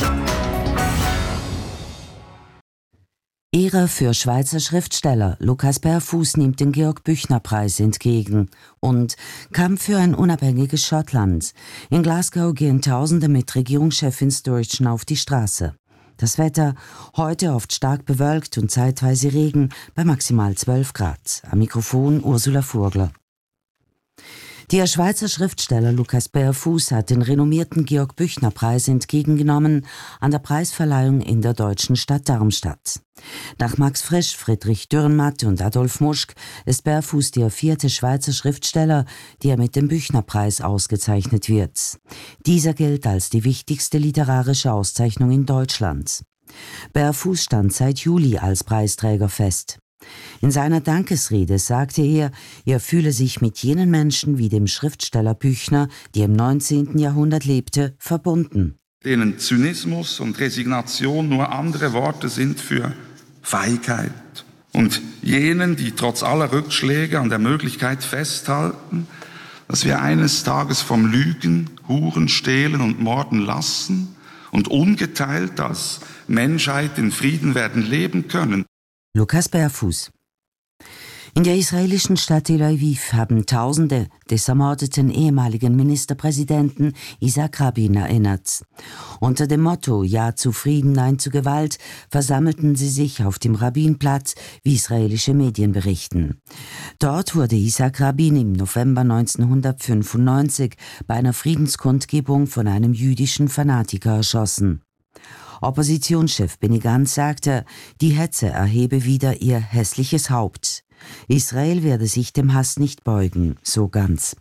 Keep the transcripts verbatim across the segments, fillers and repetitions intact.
Ehre für Schweizer Schriftsteller. Lukas Berfuß nimmt den Georg-Büchner-Preis entgegen. Und Kampf für ein unabhängiges Schottland. In Glasgow gehen Tausende mit Regierungschefin Sturgeon auf die Straße. Das Wetter heute oft stark bewölkt und zeitweise Regen bei maximal zwölf Grad. Am Mikrofon Ursula Furgler. Der Schweizer Schriftsteller Lukas Berfuß hat den renommierten Georg-Büchner-Preis entgegengenommen an der Preisverleihung in der deutschen Stadt Darmstadt. Nach Max Frisch, Friedrich Dürrenmatt und Adolf Muschk ist Berfuß der vierte Schweizer Schriftsteller, der mit dem Büchner-Preis ausgezeichnet wird. Dieser gilt als die wichtigste literarische Auszeichnung in Deutschland. Berfuß stand seit Juli als Preisträger fest. In seiner Dankesrede sagte er, er fühle sich mit jenen Menschen wie dem Schriftsteller Büchner, der im neunzehnten Jahrhundert lebte, verbunden. Denen Zynismus und Resignation nur andere Worte sind für Feigheit. Und jenen, die trotz aller Rückschläge an der Möglichkeit festhalten, dass wir eines Tages vom Lügen, Huren, Stehlen und Morden lassen und ungeteilt als Menschheit in Frieden werden leben können. Lukas Berfuß. In der israelischen Stadt Tel Aviv haben Tausende des ermordeten ehemaligen Ministerpräsidenten Isaac Rabin erinnert. Unter dem Motto Ja zu Frieden, Nein zu Gewalt versammelten sie sich auf dem Rabinplatz, wie israelische Medien berichten. Dort wurde Isaac Rabin im November neunzehnhundertfünfundneunzig bei einer Friedenskundgebung von einem jüdischen Fanatiker erschossen. Oppositionschef Benny Gantz sagte, die Hetze erhebe wieder ihr hässliches Haupt. Israel werde sich dem Hass nicht beugen, so Gantz.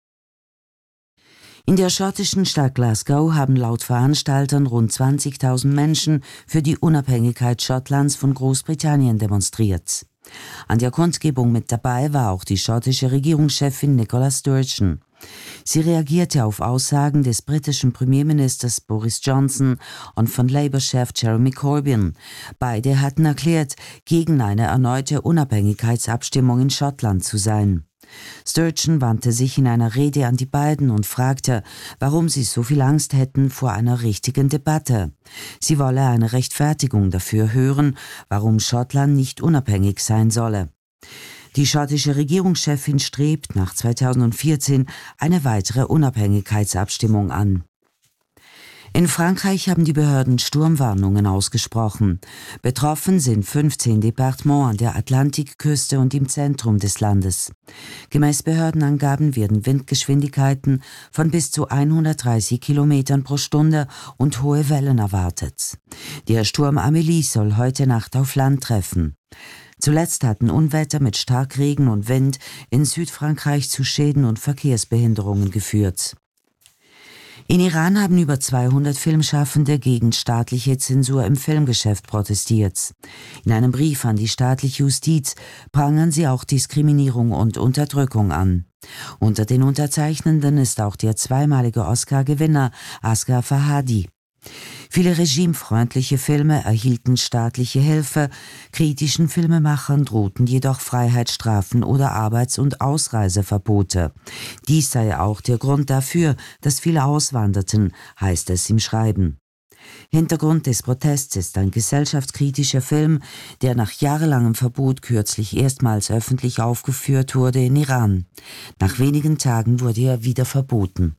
In der schottischen Stadt Glasgow haben laut Veranstaltern rund zwanzigtausend Menschen für die Unabhängigkeit Schottlands von Großbritannien demonstriert. An der Kundgebung mit dabei war auch die schottische Regierungschefin Nicola Sturgeon. Sie reagierte auf Aussagen des britischen Premierministers Boris Johnson und von Labour-Chef Jeremy Corbyn. Beide hatten erklärt, gegen eine erneute Unabhängigkeitsabstimmung in Schottland zu sein. Sturgeon wandte sich in einer Rede an die beiden und fragte, warum sie so viel Angst hätten vor einer richtigen Debatte. Sie wolle eine Rechtfertigung dafür hören, warum Schottland nicht unabhängig sein solle. Die schottische Regierungschefin strebt nach zweitausendvierzehn eine weitere Unabhängigkeitsabstimmung an. In Frankreich haben die Behörden Sturmwarnungen ausgesprochen. Betroffen sind fünfzehn Departements an der Atlantikküste und im Zentrum des Landes. Gemäß Behördenangaben werden Windgeschwindigkeiten von bis zu hundertdreißig Kilometern pro Stunde und hohe Wellen erwartet. Der Sturm Amélie soll heute Nacht auf Land treffen. Zuletzt hatten Unwetter mit Starkregen und Wind in Südfrankreich zu Schäden und Verkehrsbehinderungen geführt. In Iran haben über zweihundert Filmschaffende gegen staatliche Zensur im Filmgeschäft protestiert. In einem Brief an die staatliche Justiz prangern sie auch Diskriminierung und Unterdrückung an. Unter den Unterzeichnenden ist auch der zweimalige Oscar-Gewinner Asghar Farhadi. Viele regimefreundliche Filme erhielten staatliche Hilfe, kritischen Filmemachern drohten jedoch Freiheitsstrafen oder Arbeits- und Ausreiseverbote. Dies sei auch der Grund dafür, dass viele auswanderten, heißt es im Schreiben. Hintergrund des Protests ist ein gesellschaftskritischer Film, der nach jahrelangem Verbot kürzlich erstmals öffentlich aufgeführt wurde in Iran. Nach wenigen Tagen wurde er wieder verboten.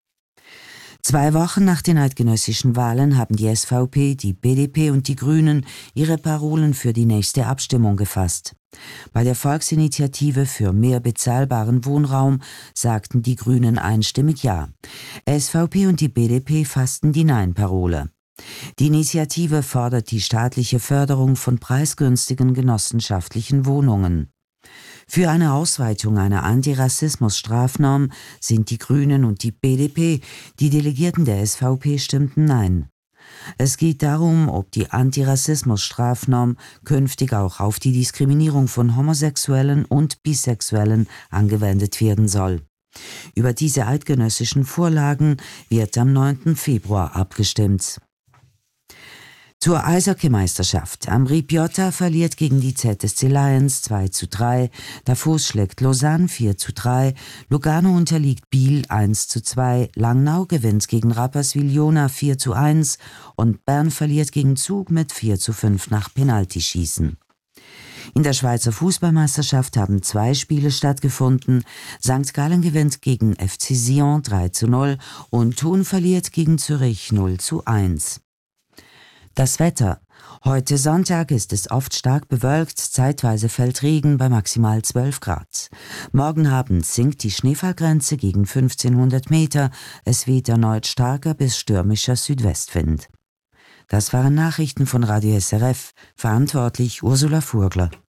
Zwei Wochen nach den eidgenössischen Wahlen haben die S V P, die B D P und die Grünen ihre Parolen für die nächste Abstimmung gefasst. Bei der Volksinitiative für mehr bezahlbaren Wohnraum sagten die Grünen einstimmig Ja. S V P und die B D P fassten die Nein-Parole. Die Initiative fordert die staatliche Förderung von preisgünstigen genossenschaftlichen Wohnungen. Für eine Ausweitung einer Antirassismus-Strafnorm sind die Grünen und die B D P, die Delegierten der S V P stimmten Nein. Es geht darum, ob die Antirassismus-Strafnorm künftig auch auf die Diskriminierung von Homosexuellen und Bisexuellen angewendet werden soll. Über diese eidgenössischen Vorlagen wird am neunten Februar abgestimmt. Zur Eishockeymeisterschaft. Ambri Piotta verliert gegen die Z S C Lions zwei zu drei, Davos schlägt Lausanne vier zu drei, Lugano unterliegt Biel eins zu zwei, Langnau gewinnt gegen Rapperswil-Jona vier zu eins und Bern verliert gegen Zug mit vier zu fünf nach Penaltyschießen. In der Schweizer Fußballmeisterschaft haben zwei Spiele stattgefunden. Sankt Gallen gewinnt gegen F C Sion drei zu null und Thun verliert gegen Zürich null zu eins. Das Wetter. Heute Sonntag ist es oft stark bewölkt, zeitweise fällt Regen bei maximal zwölf Grad. Morgen Abend sinkt die Schneefallgrenze gegen fünfzehnhundert Meter, es weht erneut starker bis stürmischer Südwestwind. Das waren Nachrichten von Radio S R F, verantwortlich Ursula Furgler.